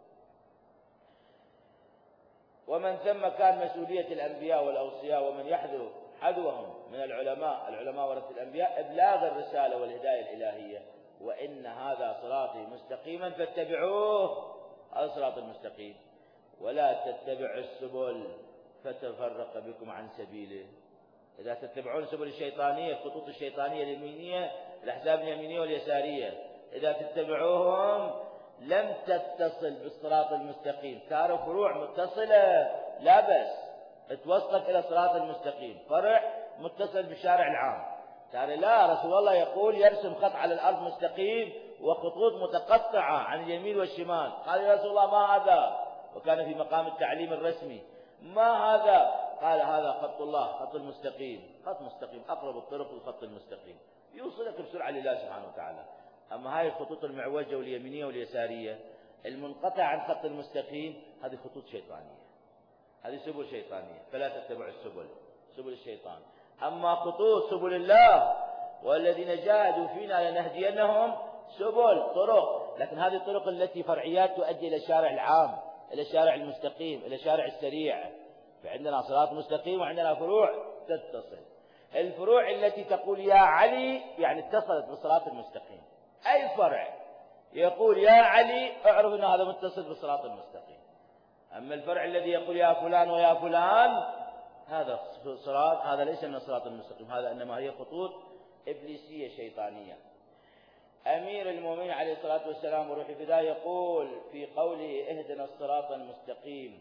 ومن ثم كان مسؤولية الأنبياء والأوصياء ومن يحذو حذوهم من العلماء، العلماء ورثة الأنبياء، إبلاغ الرسالة والهداية الإلهية، وإن هذا صراطي مستقيما فاتبعوه، هذا صراط المستقيم، ولا تتبعوا السبل فتفرق بكم عن سبيله. إذا تتبعون السبل الشيطانية، الخطوط الشيطانية اليمينية، الأحزاب اليمينية واليسارية، إذا تتبعوهم لم تتصل بالصراط المستقيم، صاروا فروع متصلة لا بس توصلك إلى الصراط المستقيم، فرع متصل بالشارع العام، ترى لا، رسول الله يقول يرسم خط على الأرض مستقيم وخطوط متقطعة عن اليمين والشمال. قال يا رسول الله ما هذا؟ وكان في مقام التعليم الرسمي، ما هذا؟ قال هذا خط الله، خط المستقيم، خط مستقيم، أقرب الطرق للخط المستقيم، يوصلك بسرعة لله سبحانه وتعالى. أما هاي الخطوط المعوجة واليمينية واليسارية المنقطعة عن خط المستقيم، هذه خطوط شيطانية، هذه سبل شيطانية، فلا تتبعوا السبل، سبل الشيطان. أما خطوط سبل الله والذين جاهدوا فينا لنهدينهم سبل طرق، لكن هذه الطرق التي فرعيات تؤدي إلى الشارع العام، إلى الشارع المستقيم، إلى الشارع السريع. فعندنا صراط مستقيم وعندنا فروع تتصل. الفروع التي تقول يا علي يعني اتصلت بالصراط المستقيم. أي فرع يقول يا علي اعرف أن هذا متصل بالصراط المستقيم. أما الفرع الذي يقول يا فلان ويا فلان هذا صراط، هذا ليس من الصراط المستقيم، هذا إنما هي خطوط إبليسية شيطانية. أمير المؤمنين عليه الصلاة والسلام وروح الفداء يقول في قوله اهدنا الصراط المستقيم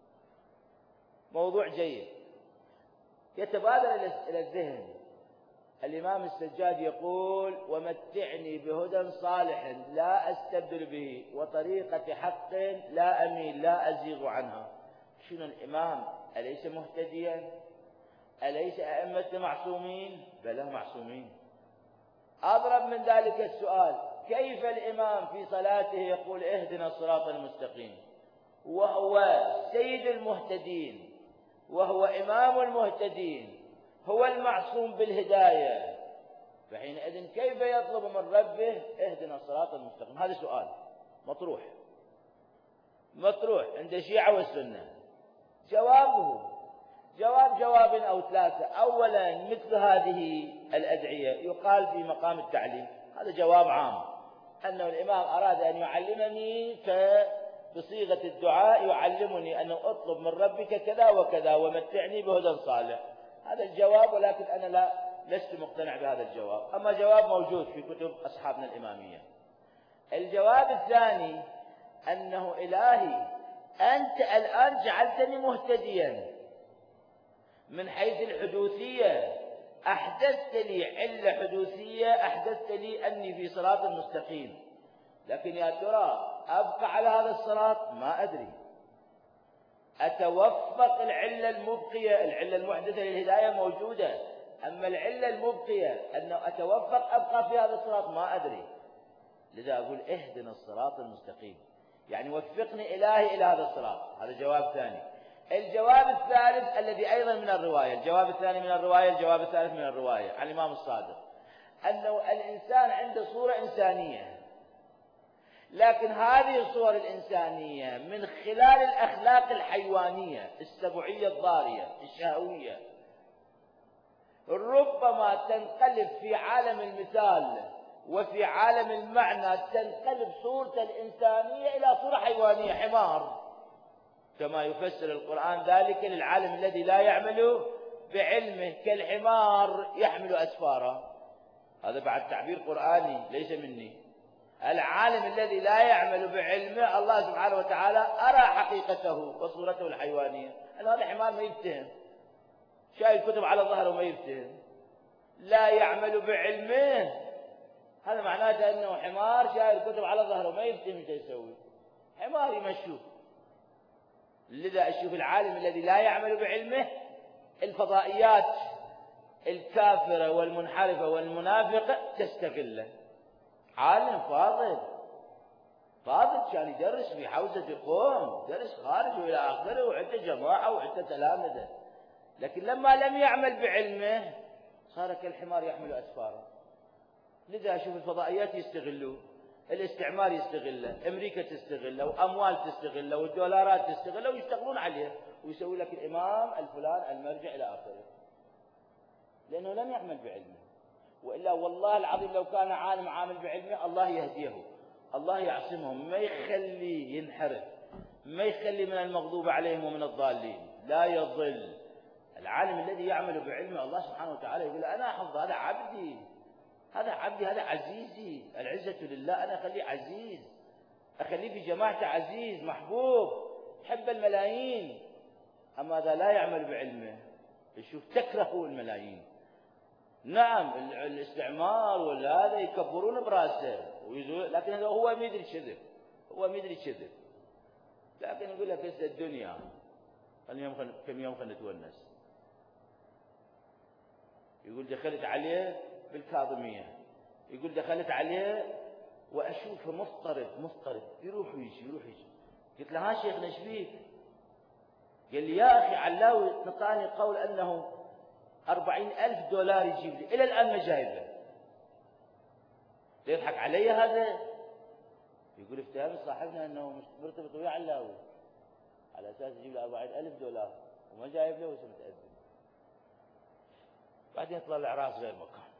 موضوع جيد يتبادر إلى الذهن. الإمام السجاد يقول ومتعني بهدى صالح لا أستبدل به وطريقة حق لا أميل لا أزيغ عنها. شنو الإمام أليس مهتديا؟ أليس أئمة معصومين؟ بلى معصومين. أضرب من ذلك السؤال، كيف الإمام في صلاته يقول اهدنا الصراط المستقيم وهو سيد المهتدين وهو إمام المهتدين هو المعصوم بالهداية؟ فحينئذ كيف يطلب من ربه اهدنا الصراط المستقيم؟ هذا سؤال مطروح مطروح عند الشيعة والسنة. جوابه جواب جواب أو ثلاثة. أولا مثل هذه الأدعية يقال في مقام التعليم، هذا جواب عام، أنه الإمام أراد أن يعلمني فبصيغة الدعاء يعلمني أن أطلب من ربك كذا وكذا ومتعني بهدى صالح. هذا الجواب، ولكن أنا لا لست مقتنع بهذا الجواب. أما جواب موجود في كتب أصحابنا الإمامية. الجواب الثاني أنه إلهي أنت الآن جعلتني مهتديا من حيث الحدوثية، أحدثت لي علة حدوثية، أحدثت لي أني في صراط مستقيم، لكن يا ترى أبقى على هذا الصراط؟ ما أدري. أتوفق العلة المبقية، العلة المحدثة للهداية موجودة، أما العلة المبقية أنه أتوفق أبقى في هذا الصراط ما أدري. لذا أقول اهدنا الصراط المستقيم، يعني وفقني إلهي إلى هذا الصراط. هذا جواب ثاني. الجواب الثالث الذي أيضا من الرواية، الجواب الثاني من الرواية، الجواب الثالث من الرواية عن الإمام الصادق، أنه الإنسان عنده صورة إنسانية، لكن هذه الصور الإنسانية من خلال الأخلاق الحيوانية السبعية الضارية الشهوية ربما تنقلب في عالم المثال وفي عالم المعنى تنقلب صورة الإنسانية إلى صورة حيوانية، حمار، كما يفسر القرآن ذلك للعالم الذي لا يعمل بعلمه، كالحمار يحمل أسفارا. هذا بعد تعبير قرآني ليس مني. العالم الذي لا يعمل بعلمه الله سبحانه وتعالى أرى حقيقته وصورته الحيوانية. هذا حمار ما يفتهم، شايل كتب على ظهره ما يفتهم، لا يعمل بعلمه، هذا معناته أنه حمار شايل كتب على ظهره ما يفتهم ايش يسوي، حمار يمشوه. لذا أشوف العالم الذي لا يعمل بعلمه الفضائيات الكافرة والمنحرفة والمنافقة تستغله. عالم فاضل فاضل كان يدرس في حوزة قوم، درس خارج وإلى آخره وعنده جماعة وعنده تلامذة، لكن لما لم يعمل بعلمه صار كالحمار يحمل أسفاره. لذا أشوف الفضائيات يستغلوه، الاستعمار يستغله، أمريكا تستغله، وأموال تستغله، والدولارات تستغله، ويشتغلون عليه ويسوي لك الإمام الفلان المرجع إلى آخره، لأنه لم يعمل بعلمه. وإلا والله العظيم لو كان عالم عامل بعلمه الله يهديه، الله يعصمهم، ما يخلي ينحرف، ما يخلي من المغضوب عليهم ومن الضالين، لا يضل. العالم الذي يعمل بعلمه الله سبحانه وتعالى يقول أنا أحفظ، هذا عبدي، هذا عبدي، هذا عزيزي، العزة لله، أنا أخليه عزيز، أخليه في جماعته عزيز محبوب حب الملايين. أما هذا لا يعمل بعلمه يشوف تكرهه الملايين. نعم الاستعمار وهذا يكبرون براسه، لكن هو ما يدري كذب، هو ما يدري كذب، لكن يقول لك هسه الدنيا اليوم كم يوم خلينا نتونس. يقول دخلت عليه بالكاظمية، يقول دخلت عليه وأشوفه مضطرب مضطرب يروح ويجي يروح ويجي. قلت له ها شيخنا ايش بيك؟ قال لي يا أخي علاوي نطاني قول أنه أربعين ألف دولار يجيب لي، إلى الآن ما جايبه. يضحك علي هذا؟ يقول افتهم صاحبنا أنه مرتبط وياه علاوي على أساس يجيب له أربعين ألف دولار وما جايب له وش متأذن. بعدين يطلع الإعراس غير مكان،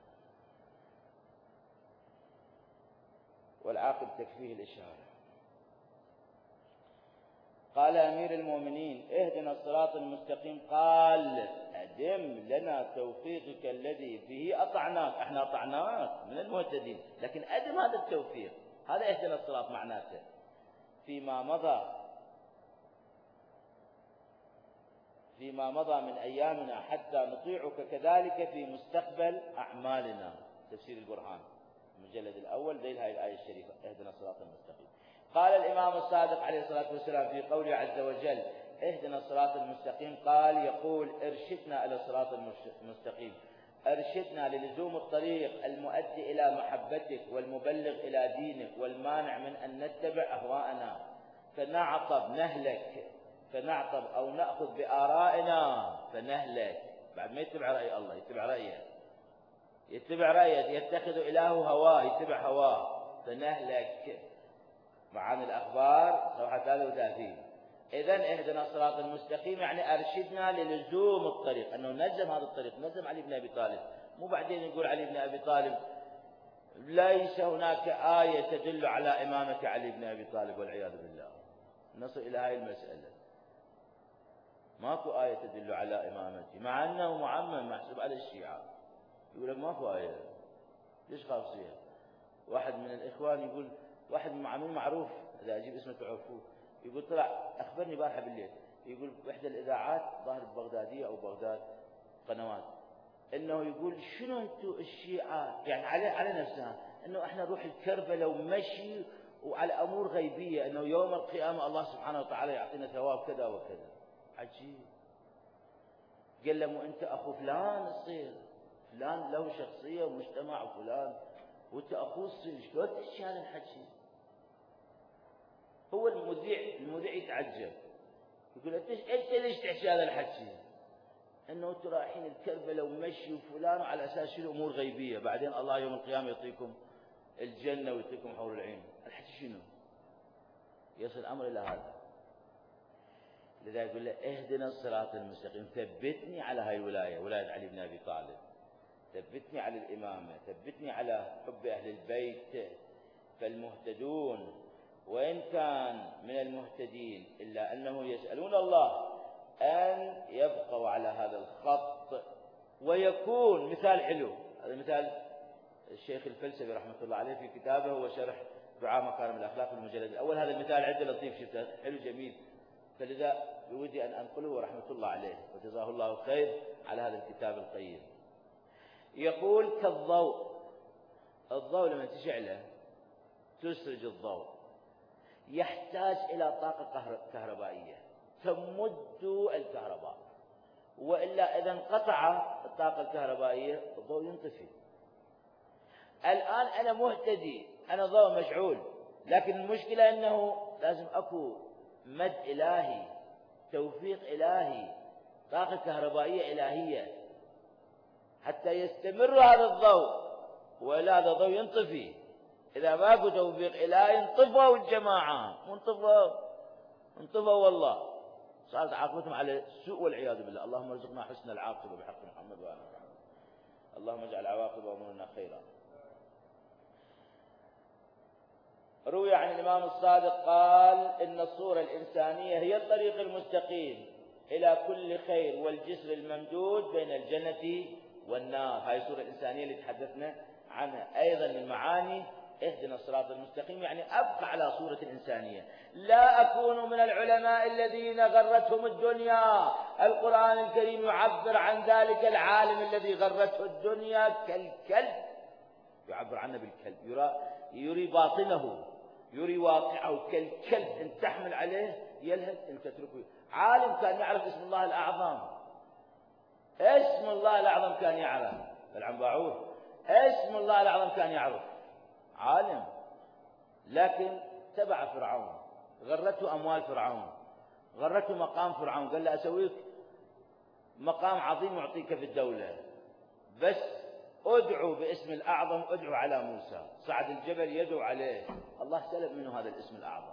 والعاقل تكفيه الإشارة. قال أمير المؤمنين اهدنا الصراط المستقيم، قال أدم لنا توفيقك الذي به أطعناك. احنا أطعناك من المهتدين، لكن أدم هذا التوفيق، هذا اهدنا الصراط معناته فيما مضى فيما مضى من أيامنا حتى نطيعك كذلك في مستقبل أعمالنا. تفسير البرهان المجلد الأول ذيل هاي الآية الشريفة اهدنا الصراط المستقيم. قال الإمام الصادق عليه الصلاة والسلام في قوله عز وجل اهدنا الصراط المستقيم، قال يقول ارشدنا إلى الصراط المستقيم، ارشدنا للزوم الطريق المؤدي إلى محبتك والمبلغ إلى دينك والمانع من أن نتبع أهواءنا فنعطب نهلك فنعطب أو نأخذ بآرائنا فنهلك. بعد ما يتبع رأي الله يتبع رأيه، يتبع رأيه، يتخذ إله هواه يتبع هواه فنهلك. معاني الأخبار صفحة ثلاثة وثلاثين. إذن اهدنا الصراط المستقيم يعني أرشدنا للزوم الطريق، أنه نلزم هذا الطريق، نلزم علي بن أبي طالب. مو بعدين يقول علي بن أبي طالب ليس هناك آية تدل على إمامة علي بن أبي طالب والعياذ بالله. نصل إلى هذه المسألة، ماكو آية تدل على إمامته، مع أنه معمم محسوب على الشيعة. يقول لك ماكو آية، ليش خاصية؟ واحد من الإخوان يقول، واحد من عميل معروف إذا أجيب اسمه تعرفوه، يقول طلع أخبرني بارحة بالليل، يقول بإحدى الإذاعات ظاهر بغدادية أو بغداد قنوات، إنه يقول شنو أنتم الشيعة يعني على على نفسها إنه إحنا نروح الكربلاء ومشي وعلى أمور غيبية، إنه يوم القيامة الله سبحانه وتعالى يعطينا ثواب كذا وكذا. عجيب. قال له مو أنت أخو فلان تصير، فلان له شخصية ومجتمع وفلان وأنت أخوه تصير، شلون تحكي هذا الحكي؟ هو المذيع المذيع يتعجب، يقول أنت أنت ليش تحكي هذا الحكي؟ إنه أنتم رايحين الكربلاء ومشي وفلان على أساس شنو أمور غيبية، بعدين الله يوم القيامة يعطيكم الجنة ويعطيكم حور العين. الحكي شنو؟ يصل الأمر إلى هذا. لذا يقول له اهدنا الصراط المستقيم، ثبتني على هاي الولاية، ولاية علي بن أبي طالب، ثبتني على الإمامة، ثبتني على حب أهل البيت. فالمهتدون وإن كان من المهتدين إلا أنه يسألون الله أن يبقوا على هذا الخط ويكون مثال حلو. هذا مثال الشيخ الفلسفي رحمة الله عليه في كتابه وشرح دعاء مكارم الأخلاق في المجلد الأول. هذا المثال عدة لطيف، شفته حلو جميل، فلذا بودي أن أنقله رحمة الله عليه وجزاه الله خير على هذا الكتاب القيم. يقول كالضوء، الضوء لما تشعله تسرج الضوء يحتاج إلى طاقة كهربائية تمد الكهرباء، وإلا إذا انقطع الطاقة الكهربائية الضوء ينطفي. الآن أنا مهتدي، أنا ضوء مشعول، لكن المشكلة أنه لازم أكو مد إلهي، توفيق إلهي، طاقة كهربائية إلهية حتى يستمر هذا الضوء، وإلا هذا الضوء ينطفي. إذا ماكو توفيق إلهي انطفوا الجماعة، انطفوا انطفوا والله، صارت عاقبتهم على السوء والعياذ بالله. اللهم ارزقنا حسن العاقبة بحق محمد وآل محمد، اللهم اجعل عواقب أمورنا خيرا. روي عن الإمام الصادق قال إن الصورة الإنسانية هي الطريق المستقيم إلى كل خير والجسر الممدود بين الجنة والنار. هاي الصورة الإنسانية اللي تحدثنا عنها. أيضا من معاني اهدنا الصراط المستقيم يعني أبقى على صورة الإنسانية، لا أكون من العلماء الذين غرتهم الدنيا. القرآن الكريم يعبر عن ذلك العالم الذي غرته الدنيا كالكلب، يعبر عنه بالكلب، يرى يري باطنه، يري واقعه كالكلب، إن تحمل عليه يلهث إن تتركه. عالم كان يعرف اسم الله الأعظم، اسم الله الأعظم كان يعرف، العنباعور اسم الله الأعظم كان يعرف، عالم، لكن تبع فرعون، غرته أموال فرعون، غرته مقام فرعون، قال له أسويك مقام عظيم يعطيك في الدولة، بس ادعو باسم الأعظم، ادعو على موسى. صعد الجبل يدعو عليه، الله سلب منه هذا الاسم الأعظم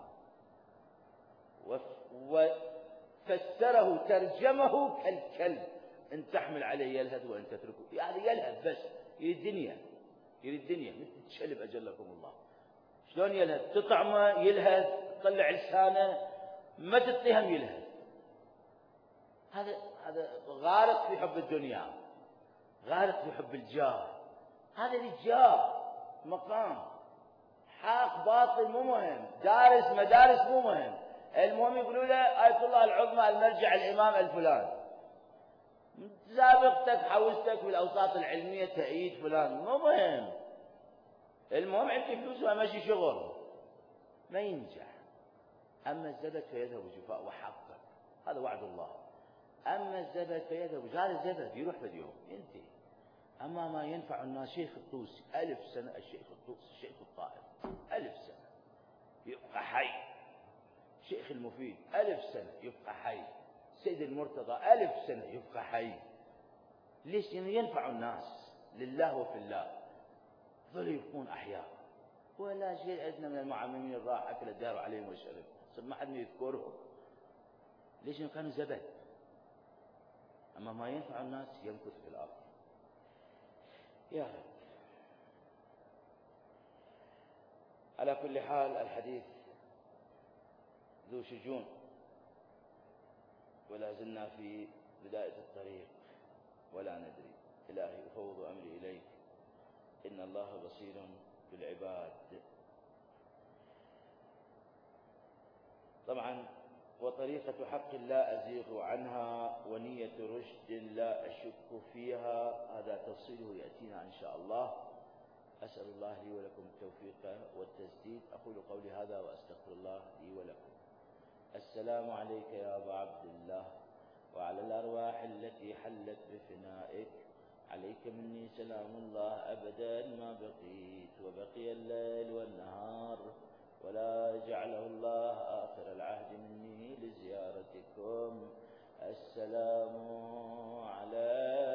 وفسره ترجمه كالكلب، إن تحمل عليه يلهث وإن تتركه يعني يلهث، بس يريد الدنيا، يريد الدنيا مثل الشلب أجلكم الله. شلون يلهث؟ تطعمه يلهث، تطلع لسانه ما تطيهم يلهث. هذا هذا غارق في حب الدنيا، غارق في حب الجاه. هذا الجاه مقام حق باطل مو مهم، دارس مدارس مو مهم، المهم يقولوا له آية الله العظمى المرجع الإمام الفلان، سابقتك حوزتك بالأوساط العلمية تأييد فلان مو مهم، المهم عندي فلوس وأمشي شغل ما ينجح. أما الزبد فيذهب جفاء وحقك، هذا وعد الله. أما الزبد فيذهب، هذا زبد يروح في اليوم ينتهي. أما ما ينفع الناس، شيخ الطوسي ألف سنة، الشيخ الطوسي الشيخ الطائف ألف سنة يبقى حي، شيخ المفيد ألف سنة يبقى حي، سيد المرتضى ألف سنة يبقى حي. ليش؟ لأنه ينفع الناس لله وفي الله، ظلوا يبقون أحياء. ولا شيء عندنا من المعممين راح أكل الدار عليهم وشرب، صار ما حد يذكرهم. ليش؟ لأنه كانوا زبد. أما ما ينفع الناس يمكث في الأرض. يا رب. على كل حال الحديث ذو شجون، ولا زلنا في بداية الطريق ولا ندري. إلهي أفوض أمري إليك، إن الله بصير بالعباد. طبعا وطريقة حق لا أزيغ عنها، ونية رشد لا أشك فيها، هذا تفصيله يأتينا إن شاء الله. أسأل الله لي ولكم التوفيق والتسديد. أقول قولي هذا وأستغفر الله لي ولكم. السلام عليك يا أبا عبد الله، وعلى الأرواح التي حلت بفنائك. عليك مني سلام الله أبدا ما بقيت، وبقي الليل والنهار، ولا جعله الله آخر العهد مني لزيارتكم. السلام على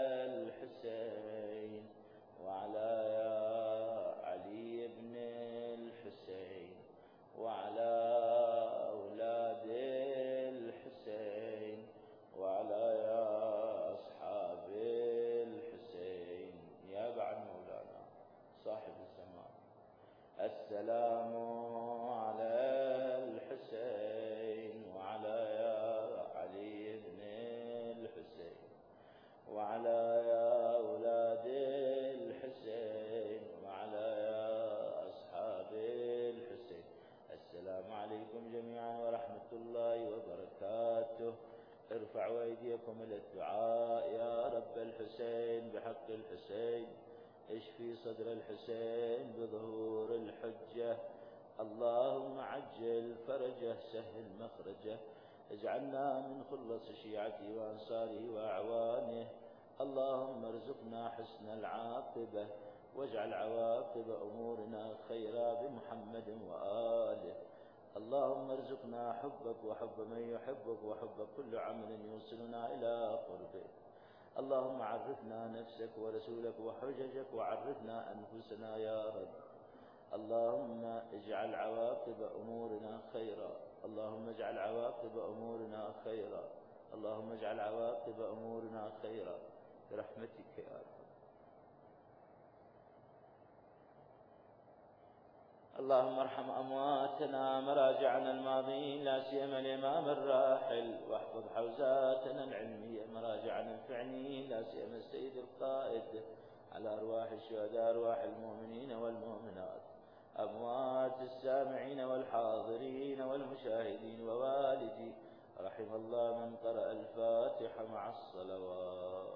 الحسين وعلى يا علي بن الحسين وعلى أولاد الحسين وعلى يا أصحاب الحسين يا بعد مولانا صاحب الزمان. السلام على الحسين وعلى يا علي بن الحسين وعلى يا أولاد الحسين وعلى يا أصحاب الحسين. السلام عليكم جميعا ورحمة الله وبركاته. ارفعوا أيديكم إلى الدعاء. يا رب الحسين بحق الحسين اشفي صدر الحسين بظهور الحجة. اللهم عجل فرجه سهل مخرجه. اجعلنا من خلص شيعته وأنصاره وأعوانه. اللهم ارزقنا حسن العاقبة، واجعل عواقب أمورنا خيرا بمحمد وآله. اللهم ارزقنا حبك وحب من يحبك وحب كل عمل يوصلنا إلى قربك. اللهم عرفنا نفسك ورسولك وحججك، وعرفنا أنفسنا يا رب. اللهم اجعل عواقب أمورنا خيرا. اللهم اجعل عواقب أمورنا خيرا. اللهم اجعل عواقب أمورنا خيرا برحمتك يا رب. اللهم ارحم أمواتنا مراجعنا الماضين، لا سيما الإمام الراحل، واحفظ حوزاتنا العلمية مراجعنا الفعليين، لا سيما السيد القائد. على أرواح الشهداء أرواح المؤمنين والمؤمنات، أموات السامعين والحاضرين والمشاهدين ووالدي. رحم الله من قرأ الفاتحة مع الصلوات.